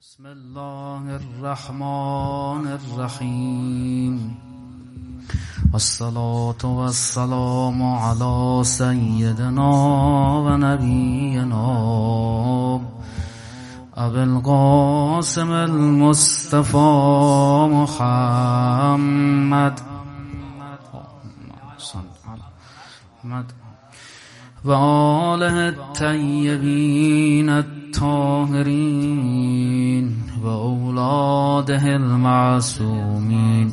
بسم الله الرحمن الرحیم والصلاة والسلام على سیدنا و نبینا ابی القاسم المصطفى محمد و آله الطیبین الطاهرین و اولاده المعصومین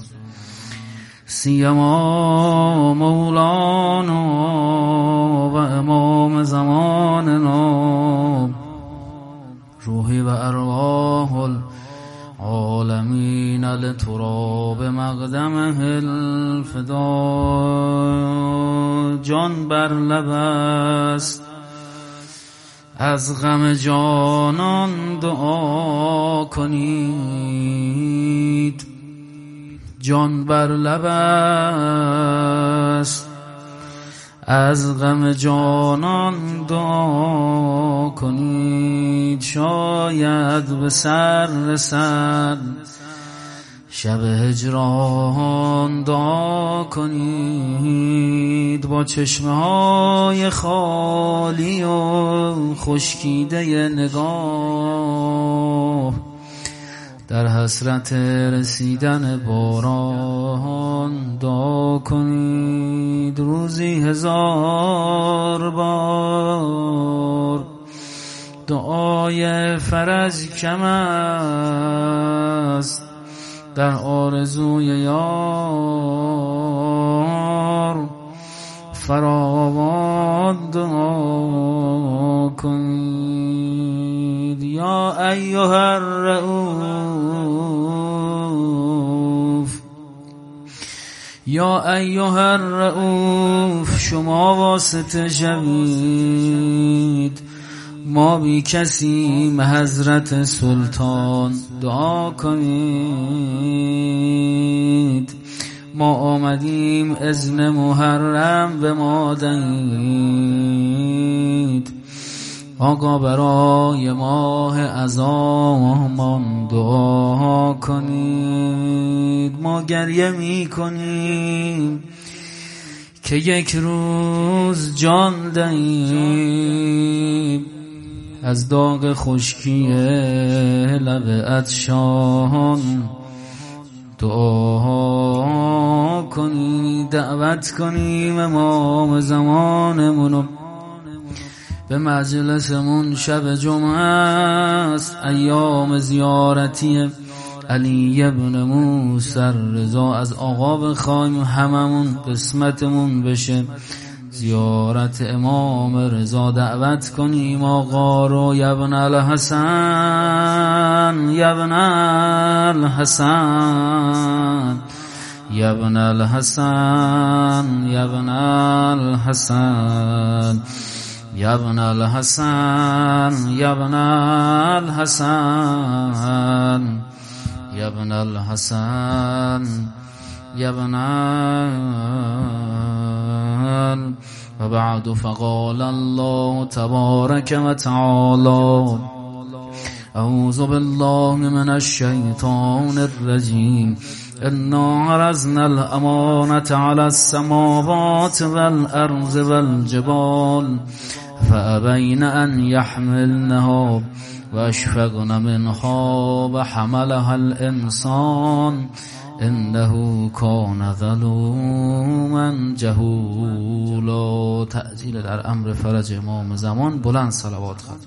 سیما مولانا و امام زماننا روحی و ارواح العالمین لتراب مقدمه الفدا. جان بر لب است از غم جانان دعا کنید. جان بر لب است از غم جانان دعا کنید. شاید به سر رسد شب هجران دعا کنید. با چشمه های خالی و خشکیده نگاه در حسرت رسیدن باران دعا کنید. روزی 1000 بار دعای فرج کم است در آرزوی یار. فراوان دعا کنید. یا ایها الرؤوف، یا ایها الرؤوف، شما واسطه شوید ما بی کسیم حضرت سلطان دعا کنید. ما آمدیم اذن محرم به ما دهید. آقا برای ماه عزامان دعا کنید. ما گریه می کنیم که یک روز جان دهیم از داغ خشکی لب عطشان دعا کنید. دعوت کنیم امام زمانمونو به مجلسمون. شب جمعه است، ایام زیارتی علی ابن موسی رضا از آقا بخوایم هممون قسمتمون بشه زیارت امام رضا. دعوت کنیم آقا رو یبن الحسن، یبن الحسن، یبن الحسن، یبن الحسن، یبن الحسن، یبن الحسن، یبن الحسن، یبن و بعد فقال الله تبارک و تعالی اعوذ بالله من الشیطان الرجیم انا عرضنا الامانة على السماوات والارض والجبال فابین ان یحملنها واشفقن منها وحملها الانسان انه کان ظلوما جهولا. تعجیل در امر فرج امام زمان. بلند صلوات خواند.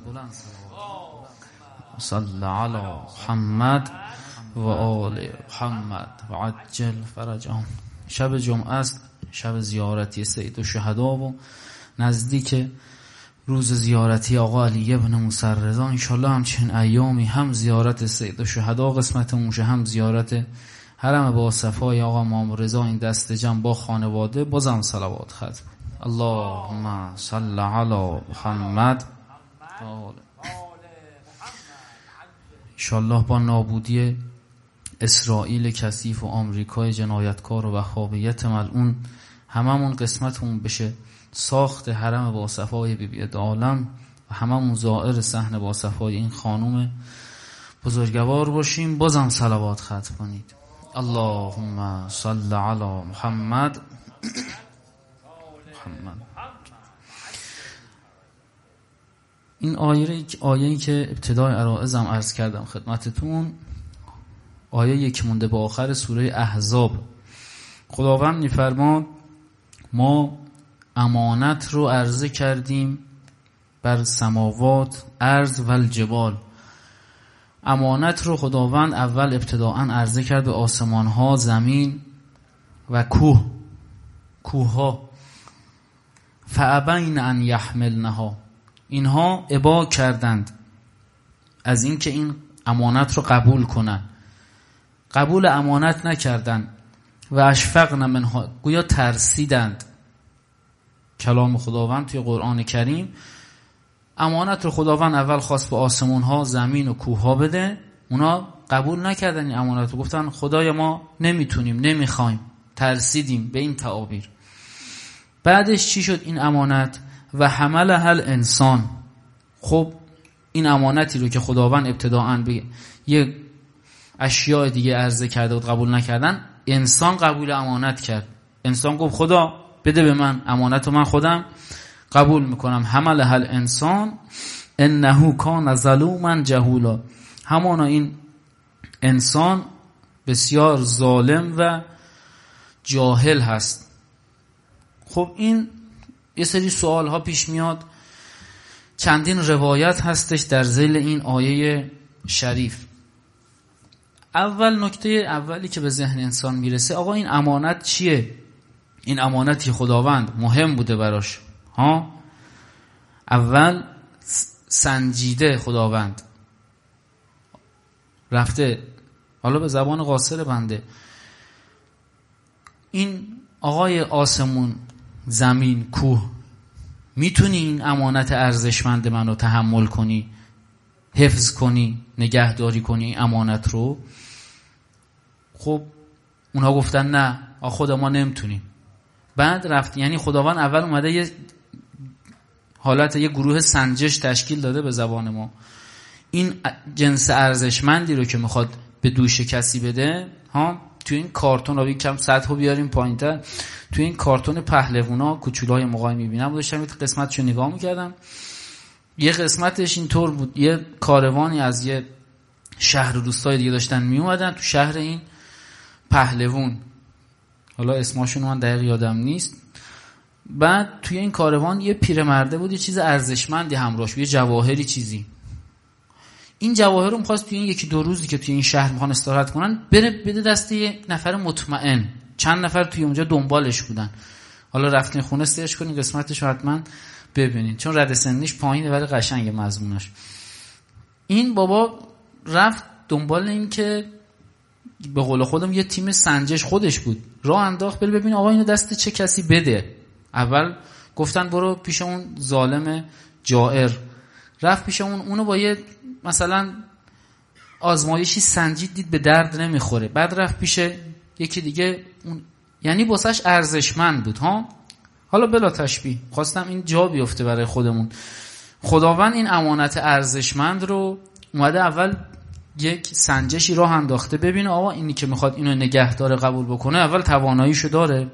صلی علی محمد و آل محمد و عجل فرجهم. شب جمعه است، شب زیارتی سید الشهدا و نزدیک روز زیارتی آقا علی ابن موسی رضا. انشالله همچنین ایامی هم زیارت سید الشهدا قسمتمون شه، هم زیارت حرم با صفای آقا امام رضا. این دست جمع با خانواده بازم صلوات ختم. اللهم صل علی محمد. انشالله با نابودی اسرائیل کثیف و آمریکای جنایتکار و وهابیت ملعون هممون قسمتمون بشه ساخت حرم با صفای بی بی عالم و هممون زائر صحن با صفای این خانوم بزرگوار باشیم. بازم صلوات ختم کنید. اللهم صل علی محمد. این آیه‌ای که ابتدای عرائزم عرض کردم خدمتتون، آیه یک مونده به آخر سوره احزاب. خداوند می‌فرماد ما امانت رو عرضه کردیم بر سماوات، ارض و الجبال. امانت رو خداوند اول ابتداءً عرضه کرد به آسمان ها، زمین و کوه ها. فابین ان یحملنها، اینها ابا کردند از اینکه این امانت رو قبول کنن، قبول امانت نکردند. و اشفقن منها، گویا ترسیدند. کلام خداوند توی قرآن کریم، امانت رو خداوند اول خواست به آسمون ها، زمین و کوه ها بده، اونا قبول نکردن این امانت رو، گفتن خدای ما نمیتونیم، نمیخوایم، ترسیدیم، به این تعابیر. بعدش چی شد این امانت؟ و حملها الانسان. خب این امانتی رو که خداوند ابتداءً به یه اشیاء دیگه عرضه کرده و قبول نکردن، انسان قبول امانت کرد. انسان گفت خدا بده به من امانت رو، من خودم قبول میکنم. حملها الانسان انه کان ظلوما جهولا. همانا این انسان بسیار ظالم و جاهل هست. خب این یه سری سوال ها پیش میاد. چندین روایت هستش در ذیل این آیه شریف. اول نکته اولی که به ذهن انسان میرسه، آقا این امانت چیه؟ این امانتی خداوند مهم بوده براش ها. اول سنجیده خداوند رفته، حالا به زبان قاصر بنده، این آقای آسمون، زمین، کوه، میتونی این امانت ارزشمند منو تحمل کنی، حفظ کنی، نگهداری کنی این امانت رو؟ خب اونها گفتن نه خدا ما نمیتونیم. بعد رفت، یعنی خداوند اول اومده یه حالت، یه گروه سنجش تشکیل داده به زبان ما. این جنس ارزشمندی رو که میخواد به دوش کسی بده ها، تو این کارتون رو کم سطحو بیاریم پایین‌تر، تو این کارتون پهلوانا کوچولای موقعی میبینم، داشتم این قسمتشو نگاه میکردم. یه قسمتش اینطور بود، یه کاروانی از یه شهر و روستای دیگه داشتن میومدن تو شهر این پهلوان، حالا اسمشون من دقیق یادم نیست. بعد توی این کاروان یه پیرمرده بود، یه چیز ارزشمندی همراهش، یه جواهری چیزی. این جواهر رو می‌خواست توی این یکی دو روزی که توی این شهر میخوان استراحت کنن بده دست یه نفر مطمئن. چند نفر توی اونجا دنبالش بودن. حالا رفتین خونه سرچ کنین قسمتش رو حتما ببینین، چون رد سنیش پایینه ولی قشنگه مضمونش. این بابا رفت دنبال این که به قول خودم یه تیم سنجش خودش بود، راه انداخت ببین آقا اینو دست چه کسی بده. اول گفتن برو پیش اون ظالم جائر، رفت پیش اونو با یه مثلا آزمایشی سنجید، دید به درد نمیخوره. بعد رفت پیش یکی دیگه، اون یعنی واسش ارزشمند بود ها. حالا بلا تشبیه خواستم این جا بیفته برای خودمون. خداوند این امانت ارزشمند رو اومده اول یک سنجشی راه انداخته، ببینه آقا اینی که میخواد اینو نگهدار قبول بکنه اول تواناییشو داره.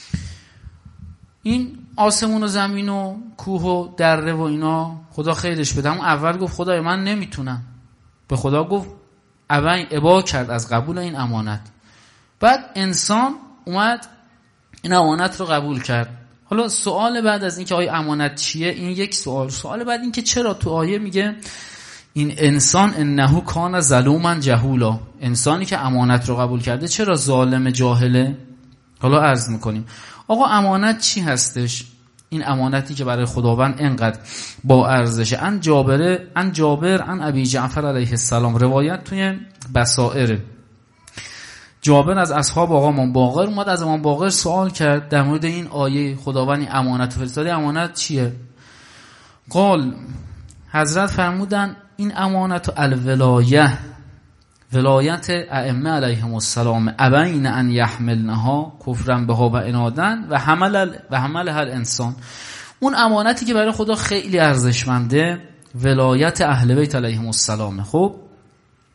این آسمون و زمین و کوه و دره و اینا خدا خیرش بده، اون اول گفت خدای من نمیتونم، به خدا گفت اول ابا کرد از قبول این امانت. بعد انسان اومد این امانت رو قبول کرد. حالا سوال بعد از این که آیا امانت چیه، این یک سوال بعد این که چرا تو آیه میگه این انسان انه کان ظلوما جهولا، انسانی که امانت رو قبول کرده چرا ظالم جاهله؟ حالا عرض میکنیم آقا امانت چی هستش؟ این امانتی که برای خداوند اینقدر با ارزشه. ان جابر ان ابی جعفر علیه السلام، روایت توی بصائر. جابر از اصحاب آقا امام باقر اومد، از امام باقر سوال کرد در مورد این آیه خداوند این امانت فرستاده، امانت چیه؟ قال، حضرت فرمودن این امانت الولایه، ولایت ائمه علیهم السلام، ابین ان یحملنها کفرا بها و عنادا و حملها الانسان. اون امانتی که برای خدا خیلی ارزشمنده ولایت اهل بیت علیهم السلام. خب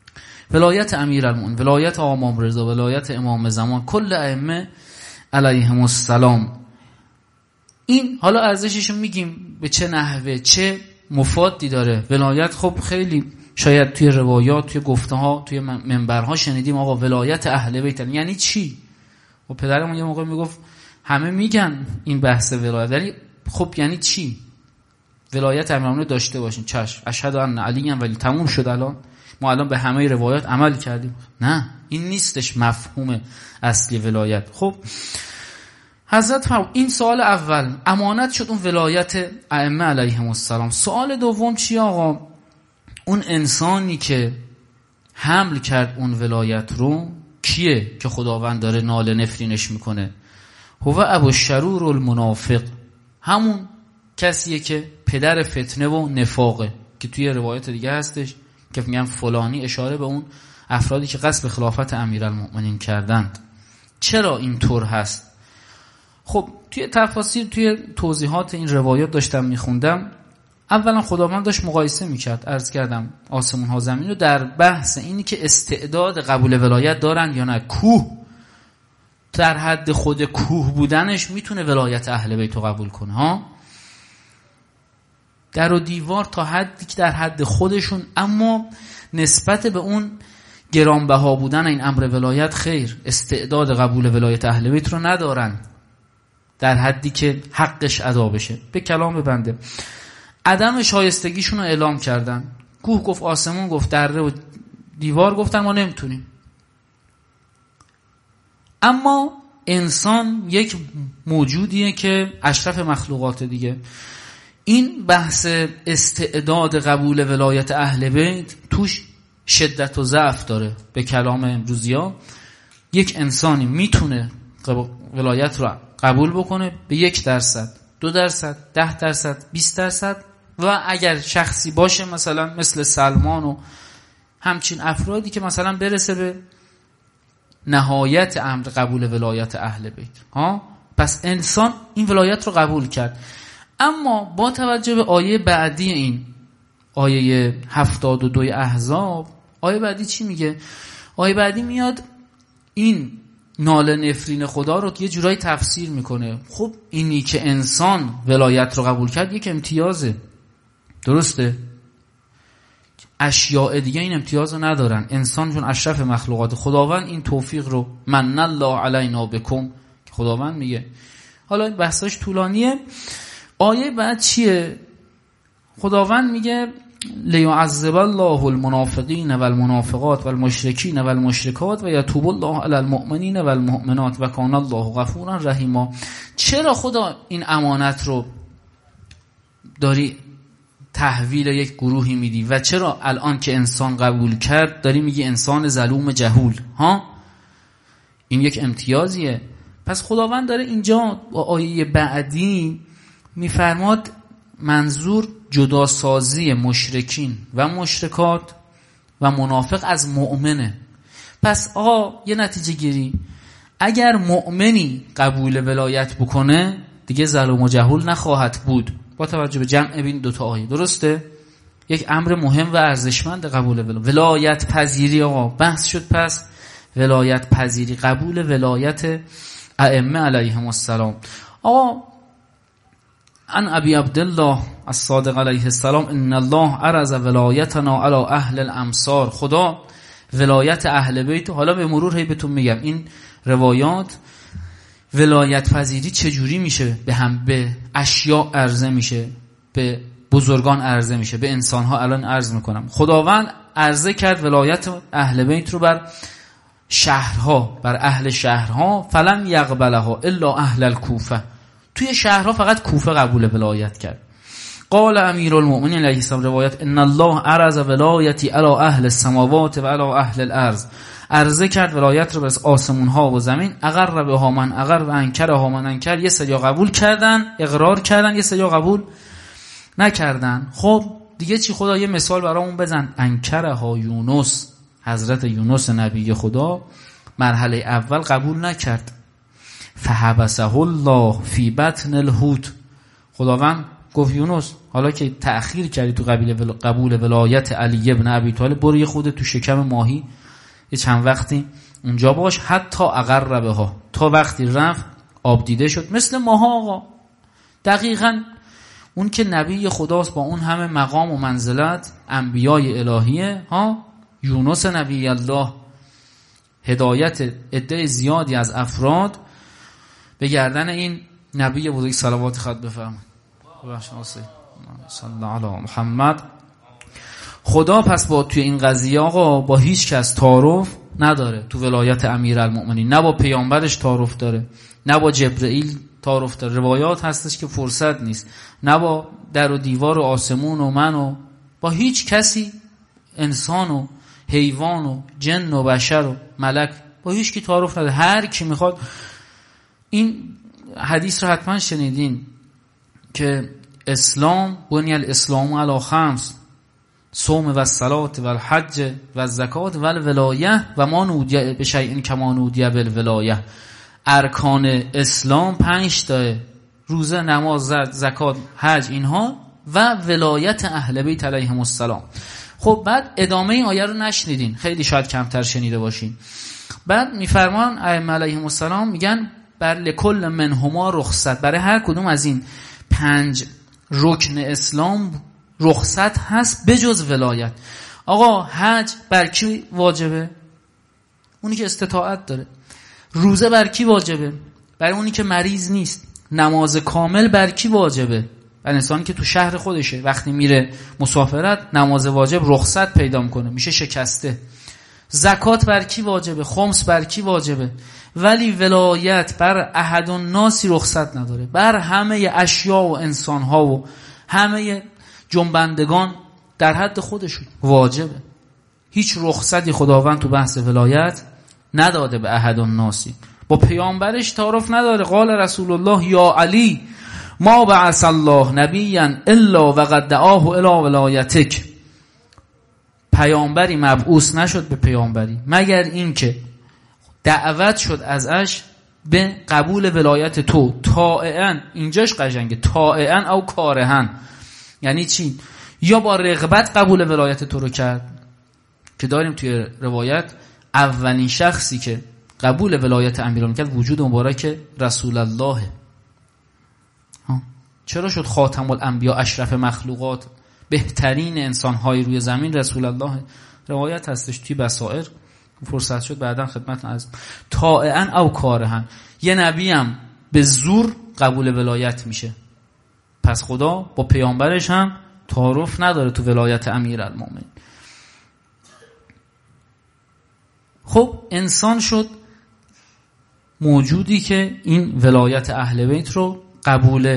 ولایت امیرالمومنین، ولایت امام رضا، ولایت امام زمان، کل ائمه علیهم السلام. این حالا ارزشش رو میگیم به چه نحوه، چه مفادی داره. ولایت خب خیلی شاید توی روایات، توی گفته ها، توی منبرها شنیدیم آقا ولایت اهل بیت، یعنی چی؟ و پدرمون یه موقع میگفت همه میگن این بحث ولایت، ولی خب یعنی چی؟ ولایت امیرالمومنین داشته باشین، چشم، اشهد ان علی ولی، تموم شد. الان ما الان به همه روایات عمل کردیم. نه، این نیستش مفهوم اصلی ولایت. خب حضرت این سوال اول امانت شد، اون ولایت ائمه علیهم السلام. سوال دوم چی آقا؟ اون انسانی که حمل کرد اون ولایت رو کیه که خداوند داره ناله نفرینش میکنه؟ هو ابوالشرور المنافق، همون کسیه که پدر فتنه و نفاقه، که توی روایت دیگه هستش که میگن فلانی، اشاره به اون افرادی که قصد خلافت امیرالمومنین کردند. چرا این طور هست؟ خب توی تفاسیر، توی توضیحات این روایات داشتم میخوندم، اولا خداوند داشت مقایسه میکرد، عرض کردم آسمون ها زمین رو، در بحث اینی که استعداد قبول ولایت دارن یا نه. کوه در حد خود کوه بودنش میتونه ولایت اهل بیت رو قبول کنه ها، در و دیوار تا حدی که در حد خودشون، اما نسبت به اون گرانبها بودن این امر ولایت خیر، استعداد قبول ولایت اهل بیت رو ندارن در حدی که حقش ادا بشه. به کلام بنده عدم شایستگیشون رو اعلام کردن. کوه گفت، آسمون گفت، دره و دیوار گفتن ما نمیتونیم. اما انسان یک موجودیه که اشرف مخلوقات دیگه. این بحث استعداد قبول ولایت اهل بیت توش شدت و ضعف داره. به کلام امروزیا یک انسانی میتونه ولایت رو قبول بکنه به 1%، 2%، 10%، 20%، و اگر شخصی باشه مثلا مثل سلمان و همچین افرادی که مثلا برسه به نهایت امر قبول ولایت اهل بیت ها. پس انسان این ولایت رو قبول کرد. اما با توجه به آیه بعدی، این آیه 72 احزاب، آیه بعدی چی میگه؟ آیه بعدی میاد این ناله نفرین خدا رو یه جورایی تفسیر میکنه. خب اینی که انسان ولایت رو قبول کرد یک امتیازه، درسته؟ اشیاء دیگه این امتیاز رو ندارن. انسان چون اشرف مخلوقات، خداوند این توفیق رو من الله علینا بکم که خداوند میگه. حالا این بحثاش طولانیه. آیه بعد چیه؟ خداوند میگه لیعذب الله المنافقین والمنافقات والمشرکین والمشرکات و یتوب الله علی المؤمنین والمؤمنات و کان الله غفورا رحیما. چرا خدا این امانت رو داری تحویل یک گروهی میدی و چرا الان که انسان قبول کرد داری میگی انسان ظلوم جهول ها؟ این یک امتیازیه. پس خداوند داره اینجا با آیه بعدی میفرماد منظور جداسازی مشرکین و مشرکات و منافق از مؤمنه. پس آقا یه نتیجه گیری، اگر مؤمنی قبول ولایت بکنه دیگه ظلم و جهول نخواهد بود، با توجه به جمع بین دوتا آیه. درسته؟ یک امر مهم و ارزشمند قبول ولایت پذیری. آقا بحث شد پس ولایت پذیری، قبول ولایت ائمه علیهم السلام. آقا عن ابی عبدالله الصادق علیه السلام ان الله عرض ولایتنا علی اهل الامصار. خدا ولایت اهل بیت، حالا به مرور هی بهتون میگم این روایات ولایت پذیری چجوری میشه، به اشیاء عرضه میشه، به بزرگان عرضه میشه، به انسانها الان عرض میکنم. خداوند عرضه کرد ولایت اهل بیت رو بر شهرها، بر اهل شهرها، فلم یقبلها الا اهل الکوفه. توی شهرها فقط کوفه قبول ولایت کرد. قال امیرالمؤمنین علیه السلام، روایت ان الله عرض ولایتی علی اهل السماوات و علی اهل الارض. عرضه کرد ولایت رو بر آسمون ها و زمین. اقر بها من اقر و انکرها من انکر. یه سری قبول کردن، اقرار کردن، یه سری قبول نکردن. خب دیگه چی؟ خدا یه مثال برامون بزن. انکرها یونس، حضرت یونس نبی خدا مرحله اول قبول نکرد. فحبسه الله فی بطن الحوت. خداوند گفت یونس حالا که تأخیر کردی تو قبول ولایت علی ابن ابی طالب، برو یه خود تو شکم ماهی یه چند وقتی اونجا باش، حتی اقر بها، تا وقتی رفت آب دیده شد. مثل ماها آقا، دقیقاً اون که نبی خداست با اون همه مقام و منزلت، انبیای الهیه ها، یونس نبی الله هدایت عده زیادی از افراد به گردن این نبی بزرگ صلوات خود بفرمایید. صلی الله علی محمد. خدا پس با توی این قضیه آقا با هیچ کس تعارف نداره. تو ولایت امیرالمؤمنین نه با پیامبرش تعارف داره، نه با جبرئیل تعارف داره. روایات هستش که فرصت نیست، نه با در و دیوار و آسمون و من و با هیچ کسی، انسان و حیوان و جن و بشر و ملک، با هیچ کی تعارف نداره. هر کی میخواد. این حدیث رو حتما شنیدین که اسلام بنی الاسلام علی خمس، صوم و صلات و الحج و زکات و الولایه و ما نودی به شیء کما نودی بالولایه. ارکان اسلام 5 تاه: روزه، نماز، زکات، حج، اینها و ولایت اهل بیت علیهم السلام. خب بعد ادامه این آیه رو نشنیدین، خیلی شاید کمتر شنیده باشین. بعد میفرمان ائمه علیهم السلام میگن بر لکل منهما رخصت، برای هر کدوم از این 5 رکن اسلام رخصت هست بجز ولایت. آقا حج بر کی واجبه؟ اونی که استطاعت داره. روزه بر کی واجبه؟ برای اونی که مریض نیست. نماز کامل بر کی واجبه؟ برای انسانی که تو شهر خودشه، وقتی میره مسافرت نماز واجب رخصت پیدا میکنه، میشه شکسته. زکات بر کی واجبه؟ خمس بر کی واجبه؟ ولی ولایت بر احد الناس رخصت نداره، بر همه اشیاء و انسانها و همه جنبندگان در حد خودشون واجبه. هیچ رخصتی خداوند تو بحث ولایت نداده به احد الناس. با پیامبرش تعارف نداره. قال رسول الله یا علی ما بعث الله نبیا الا وقد دعاه الی ولایتک. پیامبری مبعوث نشد به پیامبری مگر این که دعوت شد ازش به قبول ولایت تو، طائعا. اینجاش قشنگه، طائعا او کارها. یعنی چی؟ یا با رغبت قبول ولایت تو رو کرد، که داریم توی روایت اولین شخصی که قبول ولایت امیران کرد وجود مبارک رسول الله. چرا شد خاتم الانبیا، اشرف مخلوقات، بهترین انسان‌های روی زمین رسول الله؟ روایت هستش توی بصائر، فرصت شد بعداً خدمت از طائعا او کارها. یه نبی هم به زور قبول ولایت میشه. پس خدا با پیامبرش هم تعارف نداره تو ولایت امیرالمومنین. خب انسان شد موجودی که این ولایت اهل بیت رو قبول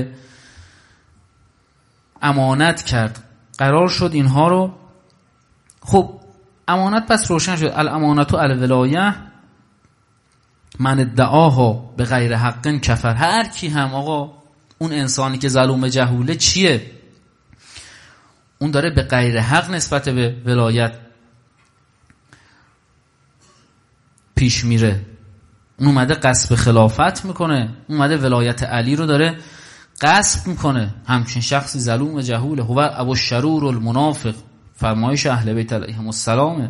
امانت کرد، قرار شد اینها رو. خب امانت پس روشن شد. الامانت و الولایه من ادعاها به غیر حق کفر. هر کی هم آقا، اون انسانی که ظلوم جهوله چیه؟ اون داره به غیر حق نسبت به ولایت پیش میره. اون اومده غصب خلافت میکنه، اون اومده ولایت علی رو داره غصب میکنه. همچین شخصی ظلوم جهوله. هو ابو الشرور المنافق، فرمایش اهل بیت علیهم السلام.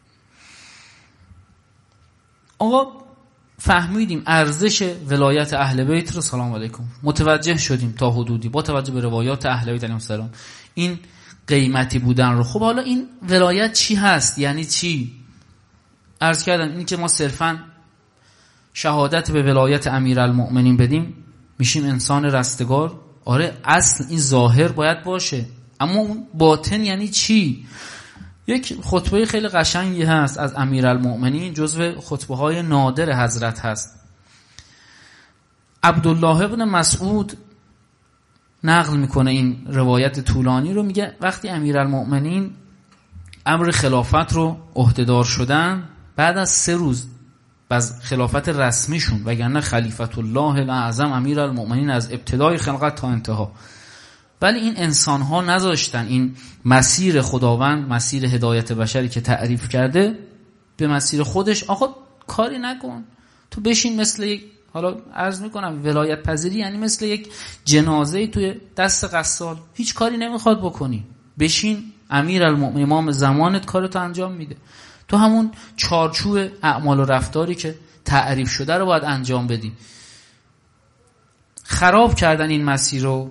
آقا فهمیدیم ارزش ولایت اهل بیت رو، سلام علیکم، متوجه شدیم تا حدودی با توجه به روایات اهل بیت علیهم السلام این قیمتی بودن رو. خب حالا این ولایت چی هست؟ یعنی چی؟ عرض کردم این که ما صرفاً شهادت به ولایت امیرالمؤمنین بدیم میشیم انسان رستگار. آره اصل این ظاهر باید باشه، اما اون باطن یعنی چی؟ یک خطبه خیلی قشنگی هست از امیرالمؤمنین، جزو خطبه های نادر حضرت هست. عبدالله ابن مسعود نقل میکنه این روایت طولانی رو. میگه وقتی امیرالمؤمنین امر خلافت رو عهدهدار شدن، بعد از 3 روز از خلافت رسمیشون، وگرنه خلیفت الله الاعظم امیرالمؤمنین از ابتدای خلقت تا انتها، ولی این انسان ها نذاشتن این مسیر خداوند، مسیر هدایت بشری که تعریف کرده، به مسیر خودش. آقا کاری نکن، تو بشین مثل یک حالا عرض میکنم ولایت پذیری یعنی مثل یک جنازه توی دست غسال، هیچ کاری نمیخواد بکنی، بشین امیرالمؤمنین امام زمانت کارتو انجام میده، تو همون چارچوب اعمال و رفتاری که تعریف شده رو باید انجام بدی. خراب کردن این مسیر رو.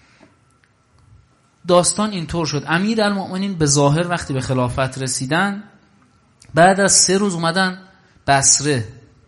داستان اینطور شد امیرالمؤمنین به ظاهر وقتی به خلافت رسیدن بعد از 3 روز اومدن بصره،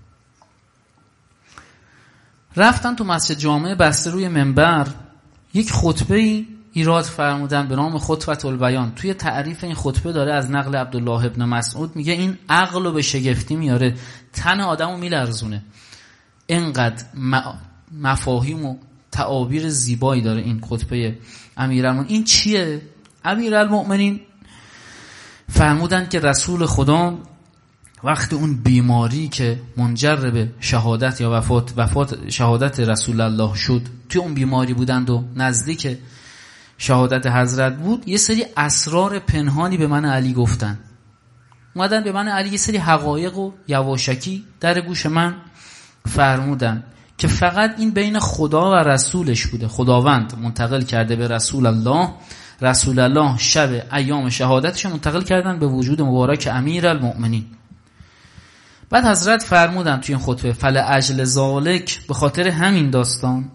رفتن تو مسجد جامع بصره، روی منبر یک خطبه ایراد فرمودن به نام خطبه البیان. توی تعریف این خطبه داره از نقل عبدالله ابن مسعود میگه این عقل رو به شگفتی میاره، تن آدمو میلرزونه، اینقدر مفاهیم و تعابیر زیبایی داره این خطبه امیرالمؤمنین. این چیه؟ امیرالمؤمنین فرمودن که رسول خدا وقتی اون بیماری که منجر به شهادت یا وفات شهادت رسول الله شد، توی اون بیماری بودند و نزدیک شهادت حضرت بود، یه سری اسرار پنهانی به من علی گفتن. اومدن به من علی یه سری حقایق و یواشکی در گوش من فرمودن که فقط این بین خدا و رسولش بوده. خداوند منتقل کرده به رسول الله، رسول الله شب ایام شهادتش منتقل کردن به وجود مبارک امیرالمؤمنین. بعد حضرت فرمودن توی این خطبه فلأجل ذالک، به خاطر همین داستان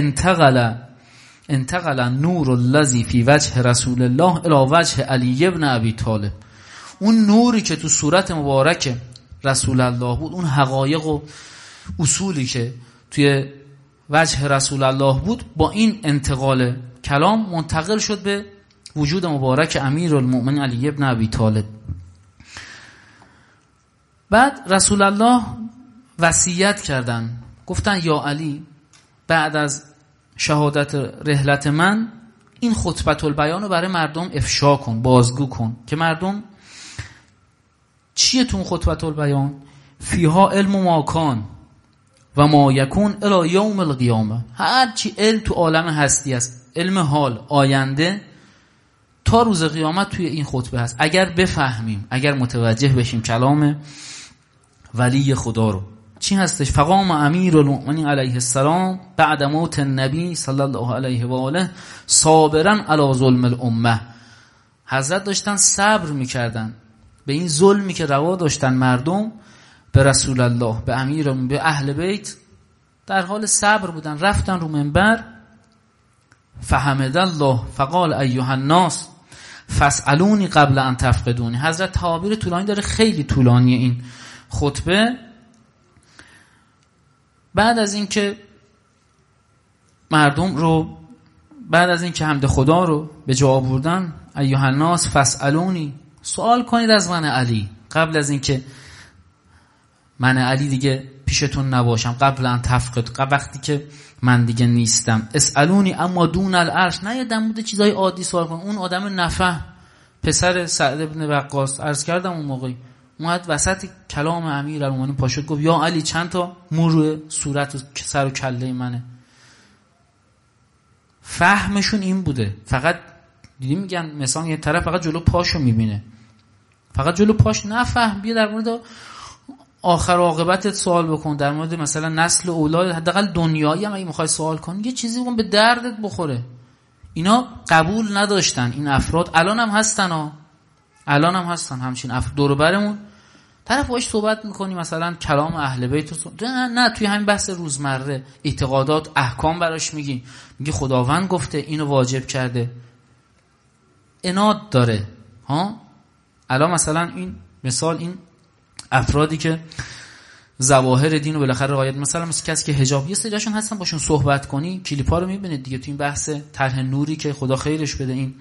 انتقل نور الذی فی وجه رسول الله الی وجه علی ابن ابی طالب. اون نوری که تو صورت مبارک رسول الله بود، اون حقایق و اصولی که توی وجه رسول الله بود، با این انتقال کلام منتقل شد به وجود مبارک امیرالمؤمنین علی ابن ابی طالب. بعد رسول الله وصیت کردن، گفتن یا علی بعد از شهادت رحلت من این خطبه البیان رو برای مردم افشا کن، بازگو کن که مردم چیه تو خطبه البیان؟ فیها علم ما کان و ما یکون الی یوم القیامه. هر چی علم تو عالم هستی است، علم حال آینده تا روز قیامت توی این خطبه هست. اگر بفهمیم، اگر متوجه بشیم کلام ولی خدا رو چی هستش. فقام امیرالمؤمنین علیه السلام بعد موت النبی صلی الله علیه و آله صابرا علی ظلم الامه. حضرت داشتن صبر میکردن به این ظلمی که روا داشتن مردم به رسول الله، به امیرالمؤمنین، به اهل بیت، در حال صبر بودن. رفتن رو منبر فحمد الله فقال ایها الناس فاسالونی قبل ان تفقدونی. حضرت تعابیر طولانی داره، خیلی طولانیه این خطبه. بعد از اینکه مردم رو، بعد از اینکه حمد خدا رو به جا آوردن، ایها الناس فاسالونی، سوال کنید از من علی قبل از اینکه من علی دیگه پیشتون نباشم، قبل ان تفقد، وقتی که من دیگه نیستم. اسالونی اما دون العرش، نه یه دمود چیزای عادی سوال کن. اون آدم نفهم پسر سعد بن وقاص، عرض کردم اون موقعی اومد وسط کلام امیرالمؤمنین پاشد گفت یا علی چند تا مو روی صورت و سر و کله منه. فهمشون این بوده. فقط دیدی میگن مثلا یه طرف فقط جلو پاشو میبینه، فقط جلو پاش نفهم. بیا در مورد آخر عاقبتت سوال بکن، در مورد مثلا نسل و اولاد، حداقل دنیایی هم اگه میخوای سوال کن یه چیزی بکن به دردت بخوره. اینا قبول نداشتن این افراد. الان هم هستن همچین افراد دور برمون. طرف باهاش صحبت میکنی مثلا کلام اهل بیت نه توی همین بحث روزمره اعتقادات احکام براش میگی خداوند گفته اینو واجب کرده، عناد داره. الان مثلا این مثال، این افرادی که ظواهر دین رو بالاخره رعایت، مثلا کسی که حجاب، یه سریاشون هستن باشون صحبت کنی کلیپا رو میبینید دیگه. تو این بحث طرح نوری که خدا خیرش بده این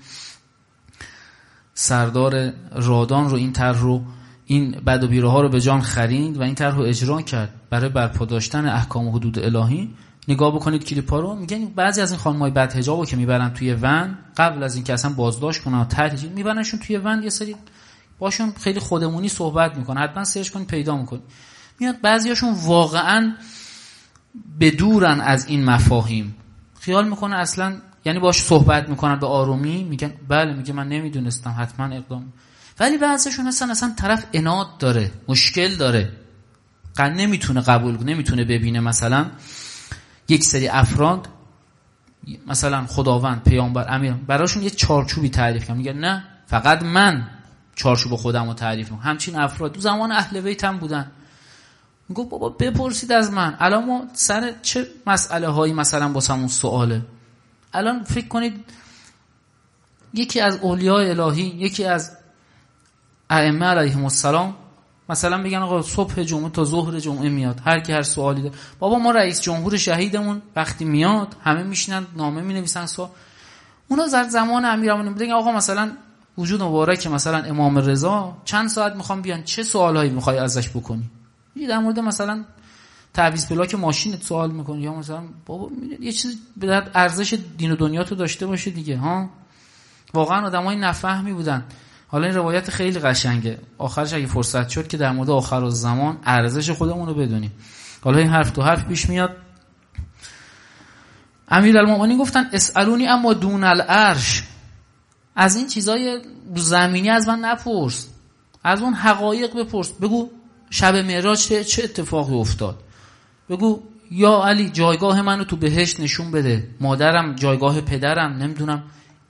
سردار رادان رو، این طرح رو، این بد و بیراها رو به جان خرید و این طرح رو اجرا کرد برای برپا داشتن احکام و حدود الهی. نگاه بکنید کلیپا رو، میگن بعضی از این خانمای بد حجابو که میبرن توی ون، قبل از اینکه اصلا بازداشت کنن طرح میبرنشون توی ون، یه سری باشون خیلی خودمونی صحبت میکنه، حتما سرچ کنید پیدا میکنید. میاد بعضیاشون واقعا بدورن از این مفاهیم، خیال میکنه اصلا، یعنی باش صحبت میکنن به آرومی، میگن بله، میگه من نمیدونستم، حتما اقدام. ولی بعضیشون اصلا طرف عناد داره، مشکل داره، نمیتونه قبول، نمیتونه ببینه مثلا یک سری افراد مثلا خداوند، پیامبر، امیر براشون یه چارچوبی تعریف کنم، میگه نه فقط من چارچوب خودم رو تعریف میکنم. همچین افراد تو زمان اهل بیت هم بودن. میگه بابا بپرسید از من، الان ما سر چه مسئله هایی مثلا واسمون سواله. الان فکر کنید یکی از اولیاء الهی، یکی از ائمه علیهم السلام مثلا بگن آقا صبح جمعه تا ظهر جمعه میاد، هر کی هر سوالی داره. بابا ما رئیس جمهور شهیدمون وقتی میاد همه میشینن نامه مینویسن سوال. اونا در زمان امیرالمومنین بودن آقا مثلا وجود مبارک مثلا امام رضا چند ساعت میخوام بیان، چه سوالایی میخوای ازش بکنی؟ یه در مورد مثلا تعویض پلاک ماشینت سوال میکنی، یا مثلا بابا یه چیز به ارزش دین و دنیا تو داشته باشه دیگه ها. واقعا آدمای نفهمی بودن. حالا این روایت خیلی قشنگه، آخرش اگه فرصت شد که در مورد آخر الزمان ارزش خودمون رو بدونیم. حالا این حرف تو حرف پیش میاد. امیرالمومنین گفتن اسالونی اما دون العرش، از این چیزای زمینی از من نپرس، از اون حقایق بپرس. بگو شب معراج چه اتفاقی افتاد، بگو یا علی جایگاه منو تو بهشت نشون بده، مادرم جایگاه پدرم، نمیدونم.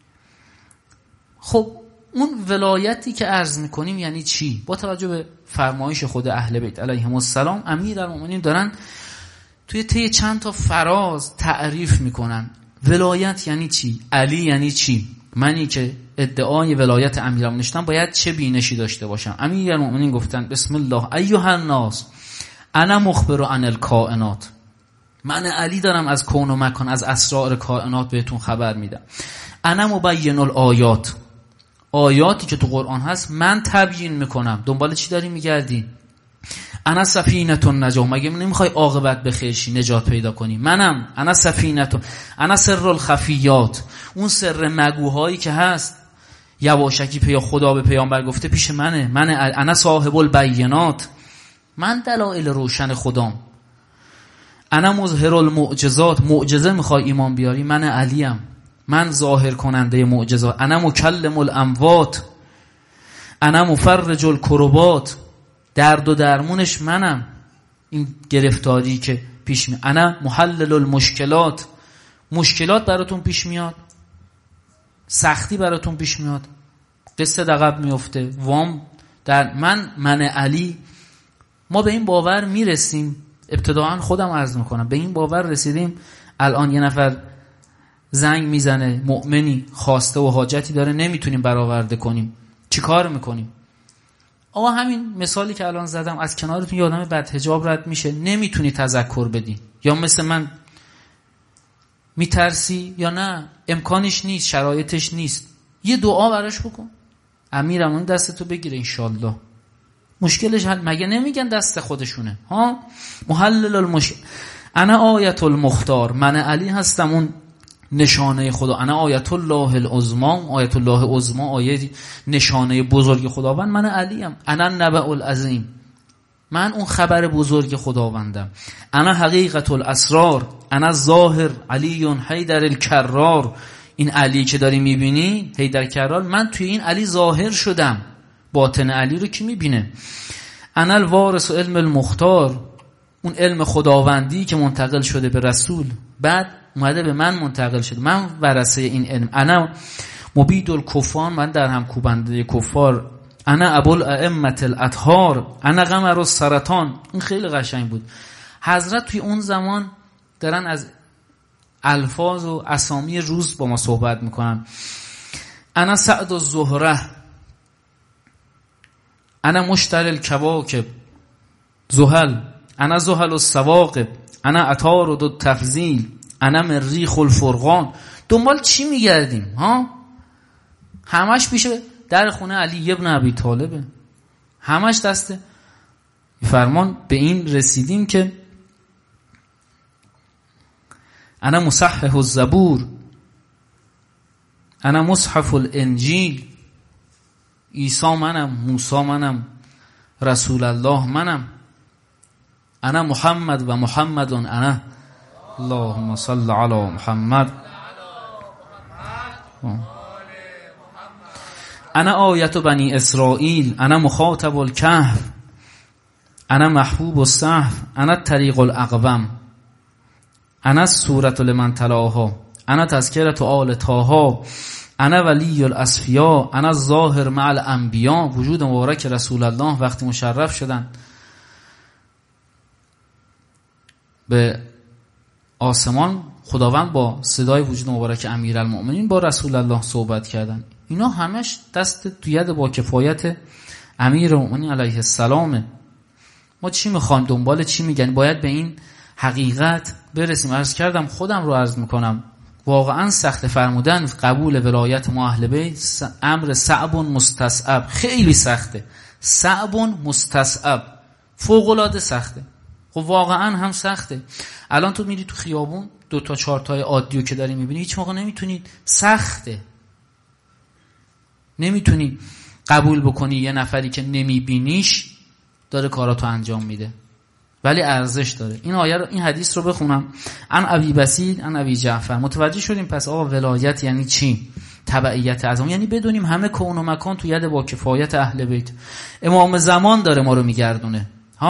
خب اون ولایتی که عرض میکنیم یعنی چی؟ با توجه به فرمایش خود اهل بیت علیهم السلام، امیرالمومنین دارن توی طی چند تا فراز تعریف میکنن ولایت یعنی چی، علی یعنی چی، منی که ادعای ولایت امیرالمومنین داشتم باید چه بینشی داشته باشم. امیرالمومنین گفتن بسم الله ایها الناس انا مخبر عن الکائنات، من علی دارم از کون و مکان، از اسرار کائنات بهتون خبر میدم. انا مبین الآیات، آیاتی که تو قرآن هست من تبیین میکنم. دنبال چی داری میگردی؟ انا سفینه النجاة، مگه نمیخوای عاقبت بخیر نجات پیدا کنی؟ منم انا سفینه، انا سر الخفیات، اون سر مگوهایی که هست یواشکی خدا به پیامبر گفته پیش منه. من انا صاحب البینات، من دلایل روشن خدام. انا مظهر المعجزات، معجزه میخوای ایمان بیاری؟ من علیم، من ظاهر کننده معجزات. انا مکلم الاموات، انا مفرج الکربات، درد و درمونش منم. این گرفتاری که پیش میاد، انا محلل المشکلات، مشکلات براتون پیش میاد، سختی براتون پیش میاد، قصه عقب میفته، وام در من علی. ما به این باور میرسیم، ابتداعا خودم عرض میکنم به این باور رسیدیم. الان یه نفر زنگ میزنه، مؤمنی خواسته و حاجتی داره، نمیتونیم برآورده کنیم، چی کار میکنیم؟ آقا همین مثالی که الان زدم، از کنارتون یه آدم بدحجاب رد میشه، نمیتونی تذکر بدی، یا مثل من میترسی، یا نه امکانش نیست، شرایطش نیست، یه دعا براش بکن، امیرالمومنین دستتو بگیره انشالله مشکلش حل. مگه نمیگن دست خودشونه ها؟ محلل المشکل، انا آیت المختار، من علی هستم اون نشانه خدا. انا آیت الله العظمی، آیت الله العظمی آیه نشانه بزرگ خداوند، من علیم. انا النبأ العظیم، من اون خبر بزرگ خداوندم. انا حقیقت الاسرار، انا الظاهر علی حیدر الکرار، این علی که داری میبینی حیدر کرار، من توی این علی ظاهر شدم. باطن علی رو کی میبینه؟ انا الوارث علم المختار، اون علم خداوندی که منتقل شده به رسول، بعد اومده به من منتقل شده، من ورثه این علم. انا مبید الکفار، من در هم کوبنده کفار. انا ابوالائمه الاطهار، انا قمر السرطان. این خیلی قشنگ بود. حضرت توی اون زمان دارن از الفاظ و اسامی روز با ما صحبت میکنن. انا سعد الزهره، انا مشتر الکواکب زحل، انا زحل السواقب، انا عطارد التفضیل، انا مریخ الفرقان. دنبال چی میگردیم ها؟ همش میشه در خونه علی ابن ابی طالبه، همش دسته فرمان. به این رسیدیم که انا مصحح الزبور، انا مصحف الانجیل، عیسی منم، موسی منم، رسول الله منم. انا محمد و محمد انا، اللهم صل علی محمد. انا آیت بنی اسرائیل، انا مخاطب الکهف، انا محبوب الصحف، انا طریق الاقوم، انا سورة لمن تلاها، انا تذکرة آل طه، انا ولی الاصفیا، انا ظاهر مع الانبیا. وجود مبارک رسول الله وقتی مشرف شدن به آسمان، خداوند با صدای وجود مبارک امیرالمؤمنین با رسول الله صحبت کردن. اینا همش دست تو ید با کفایت امیرالمؤمنین علیه السلامه. ما چی میخوایم، دنبال چی میگن؟ باید به این حقیقت برسیم. عرض کردم، خودم رو عرض میکنم، واقعا سخت فرمودن قبول ولایت ما اهل بیت امر صعب مستصعب، خیلی سخته، صعب مستصعب، فوق العاده سخته. خب واقعا هم سخته. الان تو میری تو خیابون 2 تا 4 تای عادیو که داری میبینی، هیچ موقع نمیتونی، سخته، نمیتونی قبول بکنی یه نفری که نمیبینیش داره کاراتو انجام میده، ولی ارزش داره. این آیه رو، این حدیث رو بخونم. ان ابی بسید ان ابی جعفر. متوجه شدیم پس آقا ولایت یعنی چی؟ تبعیت اعظم، یعنی بدونیم همه کون و مکان تو ید با کفایت اهل بیت. امام زمان داره ما رو میگردونه.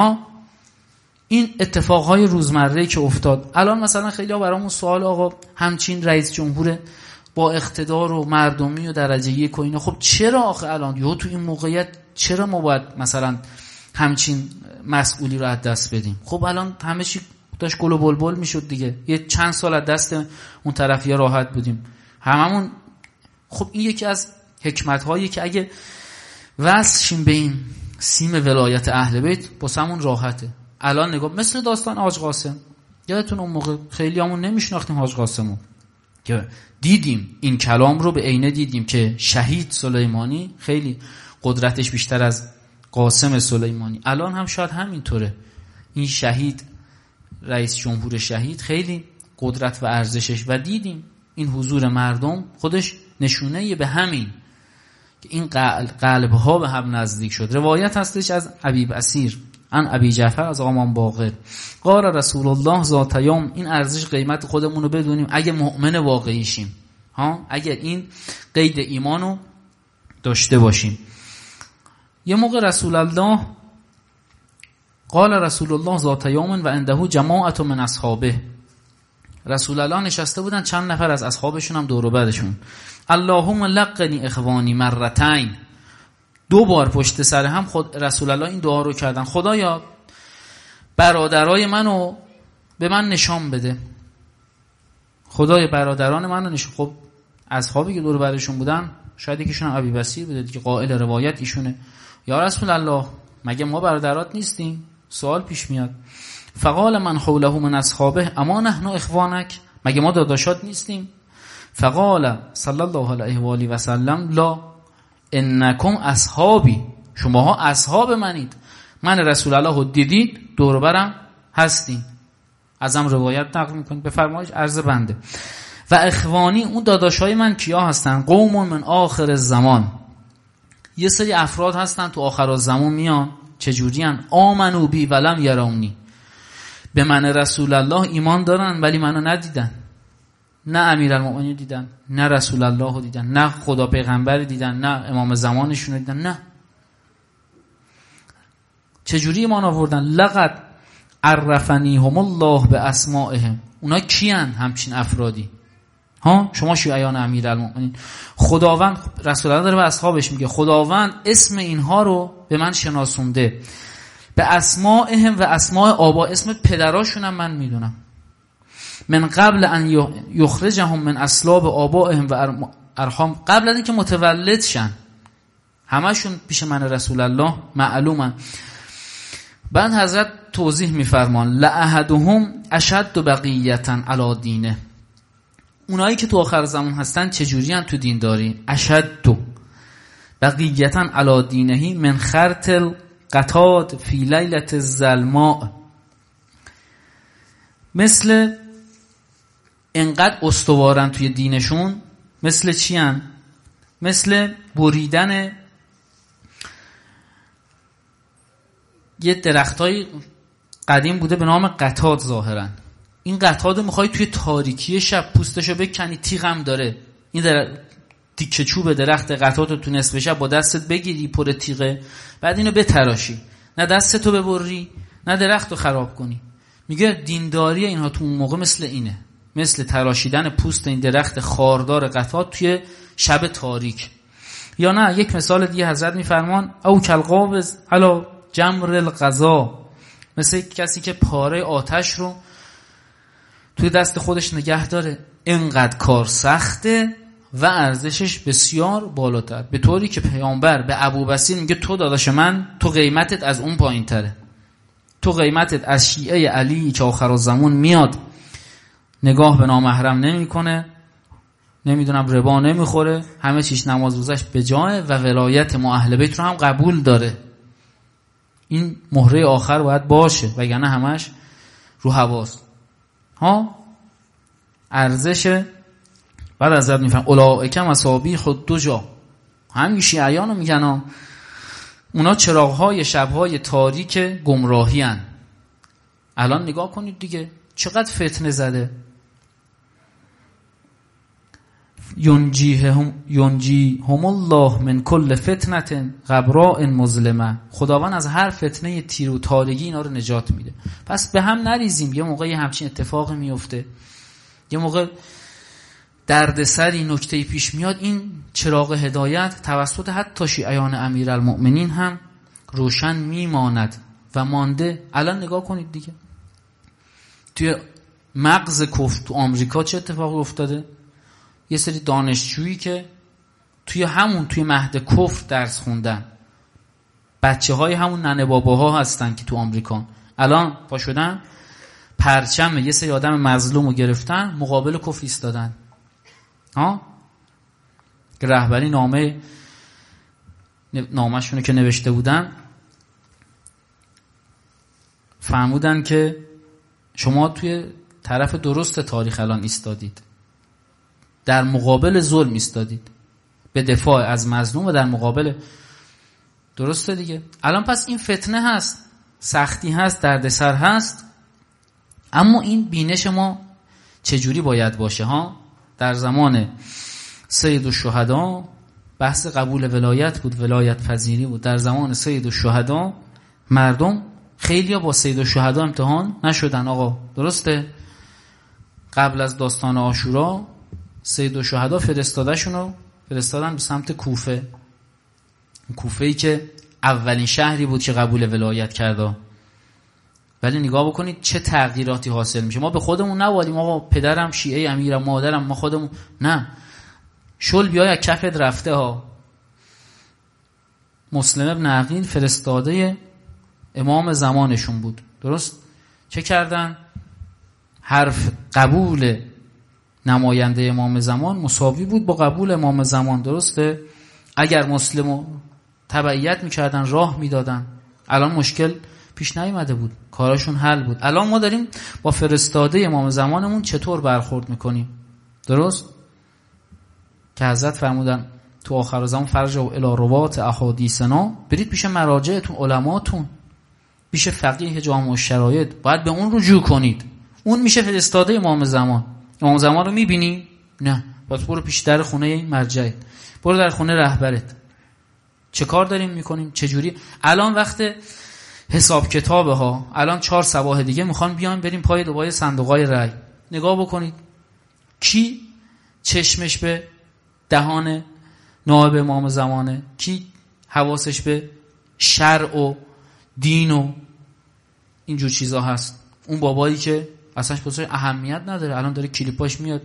این اتفاقهای روزمره‌ای که افتاد الان، مثلا خیلی ها برامون سوال، آقا همچین رئیس جمهور با اقتدار و مردمی و درجه یک و اینا، خب چرا آخه الان یا تو این موقعیت چرا ما باید مثلا همچین مسئولی رو از دست بدیم؟ خب الان همه چی داشت گل و بلبل میشد دیگه، یه چند سال از دست اون طرفیا راحت بودیم هممون. خب این یکی از حکمت هایی که اگه وصل شیم به این سیم ولایت اهل بیت باسمون راحته. الان نگاه، مثل داستان حاج قاسم، یادتون اون موقع خیلی همون نمیشناختیم حاج قاسمو، که دیدیم این کلام رو به عینه دیدیم که شهید سلیمانی خیلی قدرتش بیشتر از قاسم سلیمانی. الان هم شاید همینطوره، این شهید، رئیس جمهور شهید، خیلی قدرت و ارزشش، و دیدیم این حضور مردم خودش نشونه به همین که این قلب ها به هم نزدیک شد. روایت هستش از ابی بصیر ان ابی جعفر از آقا باقر قال رسول الله ذات یوم. این ارزش قیمت خودمون رو بدونیم اگه مؤمن واقعی شیم، اگر این قید ایمانو داشته باشیم. یه موقع رسول الله قال رسول الله ذات یوم و عنده جماعت من اصحابه. رسول الله نشسته بودن، چند نفر از اصحابشون هم دور و برشون. اللهم لقنی اخوانی مرتين. 2 بار پشت سر هم خود رسول الله این دعا رو کردن، خدایا برادرای منو به من نشان بده، خدای برادران منو نشان. خب اصحابی که دور و برشون بودن، شاید یکیشون هم ابی بصیر بوده که قائل روایت ایشونه. یا رسول الله مگه ما برادرات نیستیم؟ سوال پیش میاد. فقال من حوله من اصحابه اما نحن اخوانک. مگه ما داداشات نیستیم؟ فقال صلی الله علیه و آله و سلم لا انکم اصحابی. شماها اصحاب منید، من رسول الله رو دیدید، دور برم هستین. ازم روایت نقل میکنید به فرمایش عرض بنده. و اخوانی، اون داداشای من کیا هستن؟ قوم من آخر الزمان. یه سری افراد هستن تو آخر الزمان میان. چجوری ان؟ آمنو بی ولم یرونی. به من رسول الله ایمان دارن ولی منو ندیدن. نه امیرالمؤمنین دیدن، نه رسول الله رو دیدن، نه خدا پیغمبر دیدن، نه امام زمانشون رو دیدن. نه. چجوری ایمان آوردن؟ لقد عرفنیهم الله به اسمائهم. اونا کیان همچین افرادی؟ شما شیعیان امیرالمؤمنین، خداوند، رسول الله داره به اصحابش میگه خداوند اسم اینها رو به من شناسونده، به اسمائهم و اسماء آبا، اسم پدراشون هم من میدونم. من قبل ان یخرجهم من اصلاب آبائهم و ارحام، قبل از اینکه متولد شن همشون پیش من رسول الله معلومن. بعد حضرت توضیح میفرمان لأحدهم اشد بقیتا علی دینه. اونایی که تو آخر زمان هستن چجوری هم تو دین داری؟ اشد بقیتا علی دینه من خرط القطاد فی لیلة الظلماء. مثل انقدر استوارن توی دینشون. مثل چی هن؟ مثل بریدن یه درختای قدیم بوده به نام قطاد. ظاهرا این قطاد میخوای توی تاریکی شب پوستشو بکنی، تیغم داره. این تیکه چوب درخت قطاد رو تو نصف شب با دستت بگیری پر تیغه، بعد اینو بتراشی. نه دستتو ببری، نه درختو خراب کنی. میگه دینداری اینها تو اون موقع مثل اینه، مثل تراشیدن پوست این درخت خاردار قطات توی شب تاریک. یا نه یک مثال دیگه حضرت میفرمان او کالقابض علی جمر القضا، مثل کسی که پاره آتش رو توی دست خودش نگه داره. اینقدر کار سخته و ارزشش بسیار بالاتر، به طوری که پیامبر به ابوبصیر میگه تو داداش من، تو قیمتت از اون پایین تره، تو قیمتت از شیعه علی که آخرالزمان میاد نگاه به نامحرم نمی کنه، نمیدونم ربا نمیخوره، همه چیش نماز روزش به جایه و ولایت ما اهل بیت رو هم قبول داره. این مهره آخر باید باشه وگرنه همش رو هواست. ارزش. بعد حضرت میفرمایند اولئک مصابیح الدجی، همین شیعیانو میگن اونا چراغ‌های شب‌های تاریک گمراهی ان. الان نگاه کنید دیگه چقدر فتنه زده. ینجیهم الله من کل فتنة غبراء مظلمه، خداوند از هر فتنه تیر و تارگی اینا رو نجات میده. پس به هم نریزیم. یه موقعی همچین اتفاقی میفته، یه موقع دردسری نکته‌ای پیش میاد، این چراغ هدایت توسط حتی شیعیان امیرالمؤمنین هم روشن میماند و مانده. الان نگاه کنید دیگه توی مغز کفر تو آمریکا چه اتفاقی افتاده. یه سری دانشجویی که توی مهد کفر درس خوندن، بچه های همون ننه باباها هستن که تو آمریکا الان پا شدن پرچم یه سری آدم مظلوم رو گرفتن مقابل کفر ایستادن. رهبری نامه‌شونه که نوشته بودن فرمودن که شما توی طرف درست تاریخ الان ایستادید، در مقابل ظلم ایستادید، به دفاع از مظلوم و در مقابل. درسته دیگه. الان پس این فتنه هست، سختی هست، دردسر هست، اما این بینش ما چجوری باید باشه در زمان سید الشهدا بحث قبول ولایت بود، ولایت پذیری بود. در زمان سید الشهدا مردم خیلیا با سید الشهدا امتحان نشدن. آقا درسته قبل از داستان عاشورا سید الشهدا فرستادن به سمت کوفه. کوفه‌ای که اولین شهری بود که قبول ولایت کرده. ولی نگاه بکنید چه تغییراتی حاصل میشه. ما به خودمون نوالیم آقا پدرم شیعه امیرم، مادرم، ما خودمون نه. شل بیای کفت رفته مسلم ابن عقیل فرستاده امام زمانشون بود. درست چه کردن؟ حرف قبول نماینده امام زمان مساوی بود با قبول امام زمان. درسته؟ اگر مسلمو تبعیت میکردن راه میدادن الان مشکل پیش نیامده بود، کاراشون حل بود. الان ما داریم با فرستاده امام زمانمون چطور برخورد میکنیم. درست؟ که حضرت فرمودن تو آخر زمان فرجعوا الی روات احادیثنا، برید پیش مراجعتون، علماتون، پیش فقیه جامع الشرایط، باید به اون رجوع کنید. اون میشه فرستاده امام زمان. امام زمان رو میبینی؟ نه. باید برو پیش در خونه مرجعت، برو در خونه رهبرت. چه کار داریم میکنیم؟ چجوری؟ الان وقت حساب کتابه ها. الان 4 صباح دیگه میخوان بیان بریم پای دوباره صندوقای رای. نگاه بکنید کی چشمش به دهان نائب امام زمانه، کی حواسش به شرع و دین و اینجور چیزا هست. اون بابایی که اصلاش بسیار اهمیت نداره الان داره کلیپاش میاد.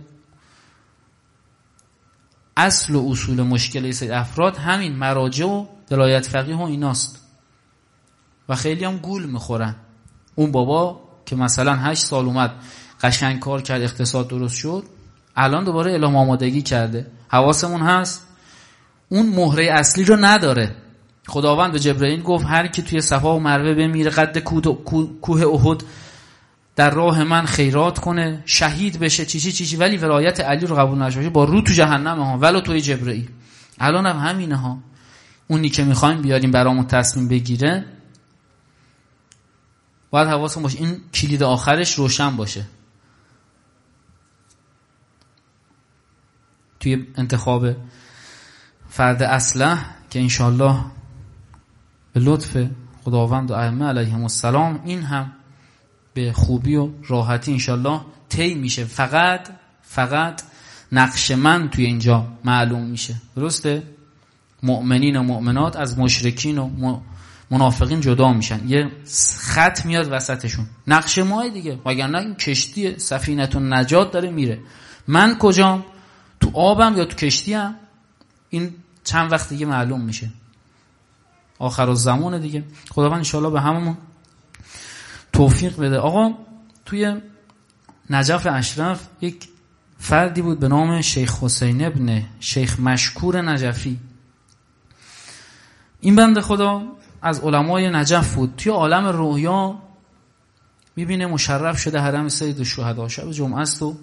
اصل و اصول مشکل سید افراد همین مراجع و ولایت فقیه و ایناست و خیلی هم گول میخورن. اون بابا که مثلا 8 سال اومد قشنگ کار کرد، اقتصاد درست شد، الان دوباره اعلام آمادگی کرده. حواسمون هست اون مهره اصلی رو نداره. خداوند به جبرئیل گفت هر کی توی صفا و مروه بمیره قد کوه احد در راه من خیرات کنه، شهید بشه، چی ولی ولایت علی رو قبول نشه با رو تو جهنم ولو توی جبرئیل. الان هم همینه اونی که میخوایم بیاریم برامون تصمیم بگیره باید حواسمون باشه این کلید آخرش روشن باشه. توی انتخاب فرد اصلح که انشالله به لطف خداوند و ائمه علیهم السلام، این هم به خوبی و راحتی انشالله طی میشه. فقط نقش من توی اینجا معلوم میشه. درسته؟ مؤمنین و مؤمنات از مشرکین و منافقین جدا میشن، یه خط میاد وسطشون، نقش ماه دیگه. وگرنه این کشتی سفینه النجات داره میره، من کجام؟ تو آبم یا تو کشتیم؟ این چند وقت دیگه معلوم میشه، آخر الزمان دیگه. خداوند انشالله به هممون توفیق بده. آقا توی نجف اشرف یک فردی بود به نام شیخ حسین ابن شیخ مشکور نجفی. این بنده خدا از علمای نجف بود. توی عالم رویا میبینه مشرف شده حرم سید الشهدا، شب جمعه است و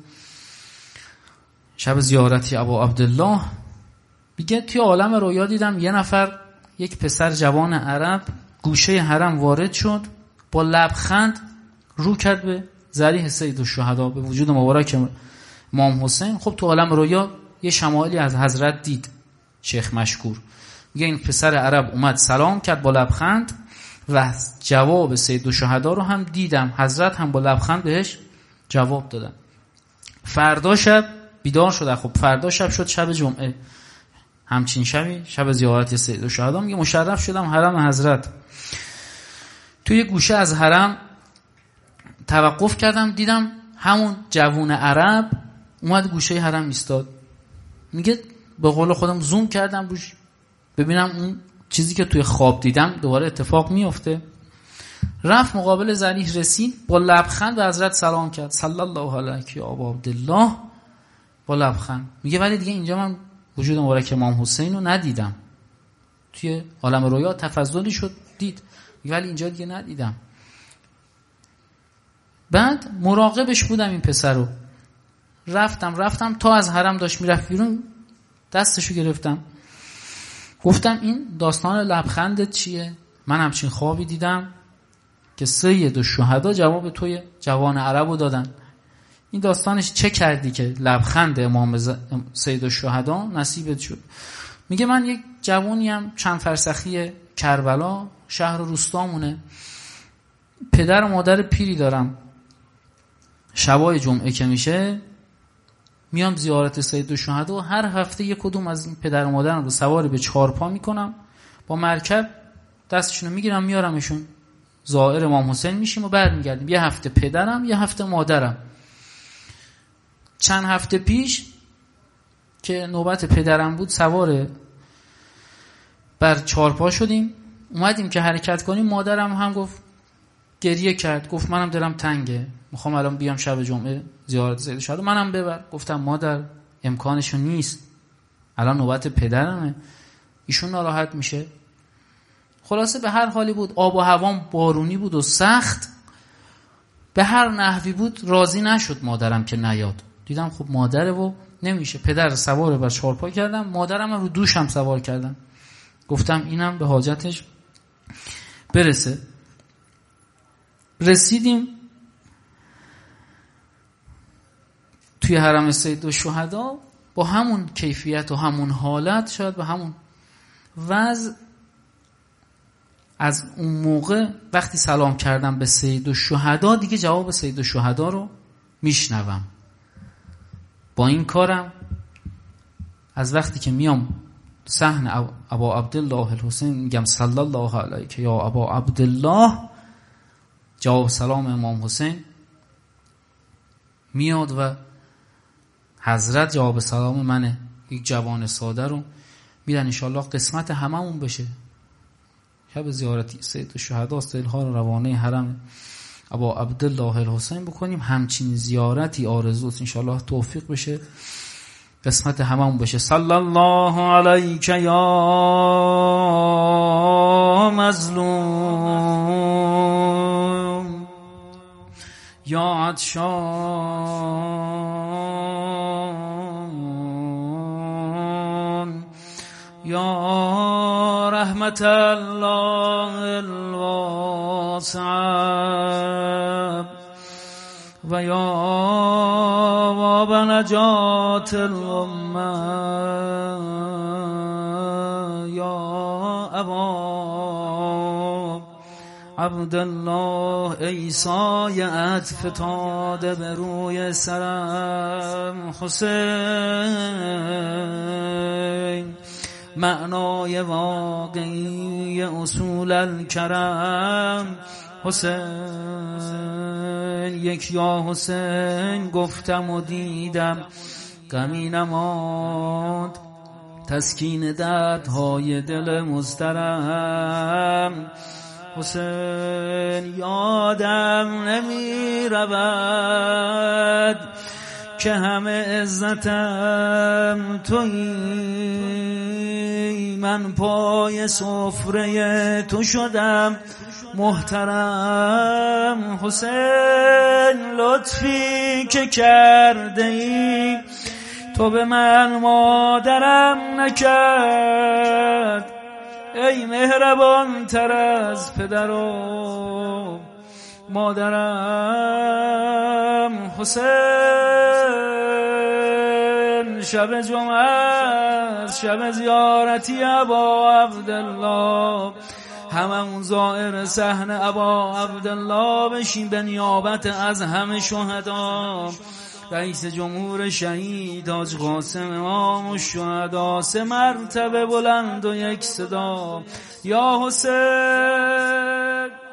شب زیارتی ابا عبدالله. میگه توی عالم رویا دیدم یه نفر، یک پسر جوان عرب گوشه حرم وارد شد، با لبخند رو کرد به ذریح سید الشهدا، به وجود مبارک امام حسین. خب تو عالم رویا یه شمایلی از حضرت دید شیخ مشکور. میگه این پسر عرب اومد سلام کرد با لبخند و جواب سید الشهدا رو هم دیدم، حضرت هم با لبخند بهش جواب دادن. فردا شب بیدار شد. خب فردا شب شد شب جمعه، همچین شبی شب زیارت سید الشهدا. میگه مشرف شدم حرم حضرت، توی گوشه از حرم توقف کردم، دیدم همون جوون عرب اومد گوشه حرم ایستاد. میگه به قول خودم زوم کردم روش ببینم اون چیزی که توی خواب دیدم دوباره اتفاق میفته. رفت مقابل ذریح، رسید با لبخند به حضرت سلام کرد، صلی الله علیک یا ابا عبدالله، با لبخند. میگه ولی دیگه اینجا من وجود مبارک امام حسین رو ندیدم. توی عالم رویا تفضلی شد دید، میگه ولی اینجا دیگه ندیدم. بعد مراقبش بودم این پسر رو، رفتم تا از حرم داشت میرفت بیرون، دستشو گرفتم، گفتم این داستان لبخندت چیه؟ من همچین خوابی دیدم که سید الشهدا جواب توی جوان عرب رو دادن. این داستانش چه کردی که لبخند امام سید الشهدا نصیبت شد؟ میگه من یک جوانیم، چند فرسخی کربلا، شهر و روستامونه، پدر و مادر پیری دارم. شبای جمعه که میشه میام زیارت سید الشهدا، هر هفته یک کدوم از این پدر و مادرم رو سواری به چهارپا میکنم، با مرکب دستشونو میگیرم میارمشون، زائر امام حسین میشیم و برمیگردیم. یه هفته پدرم، یه هفته مادرم. چند هفته پیش که نوبت پدرم بود سوار بر چهارپا شدیم، اومدیم که حرکت کنیم، مادرم هم گفت، گریه کرد، گفت منم دلم تنگه، میخوام الان بیام شب جمعه زیارت سید الشهدا، منم ببر. گفتم مادر امکانشو نیست، الان نوبت پدرمه، ایشون ناراحت میشه. خلاصه به هر حالی بود، آب و هوام بارونی بود و سخت، به هر نحوی بود راضی نشد مادرم که نیاد. دیدم خب مادره و نمیشه، پدر سوار بر چهارپا کردم، مادرم رو دوشم سوار کردم، گفتم اینم به حاجتش برسه. رسیدیم توی حرم سید الشهدا با همون کیفیت و همون حالت، شاید به همون وضع. از اون موقع وقتی سلام کردم به سید الشهدا دیگه جواب سید الشهدا رو میشنوم. با این کارم از وقتی که میام صحن ابا عبدالله الحسین میگم صلی الله علیک یا ابا عبدالله، جواب سلام امام حسین میاد و حضرت جواب سلام منه، یک جوان ساده رو میدن. انشالله قسمت هممون بشه شب زیارتی سید الشهدا، دلها رو روانه حرم ابا عبدالله الحسین بکنیم. همچین زیارتی آرزوست، انشالله توفیق بشه قسمت هممون بشه. صلی الله علیک یا مظلوم یا عطشان یا رحمت الله الواسعه و یا باب نجات الامه یا ابا عبدالله ای سایه عطف فتاده به روی سرم حسین معنای واقعی اصول الکرم حسین یک یا حسین گفتم و دیدم غمی نماند تسکین دردهای دل مضطرم حسین یادم نمی رود که همه عزتم تویی من پای سفره تو شدم محترم حسین لطفی که کرده ای تو به من مادرم نکرد ای مهربان تر از پدر و مادرم حسین شب جمعه شب زیارتی ابا عبدالله هممون زائر صحنه ابا عبدالله بشیم به نیابت از همه شهدا رئیس جمهور شهید حاج قاسم امام الشهدا 3 مرتبه بلند و یک صدا یا حسین